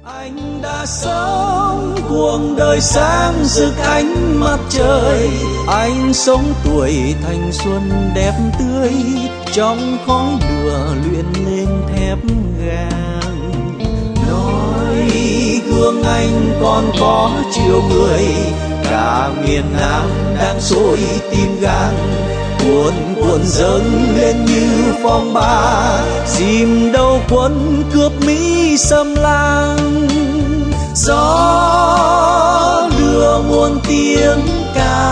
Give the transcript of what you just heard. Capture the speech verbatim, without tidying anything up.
Anh đã sống cuộc đời sáng rực ánh mặt trời, anh sống tuổi thanh xuân đẹp tươi, trong khói lửa luyện lên thép gang. Nói gương anh còn có chiều người, cả miền Nam đang sôi tim gan, cuồn cuộn dâng lên như phong ba, dìm đầu quân cướp Mỹ xâm lăng. Gió đưa muôn tiếng ca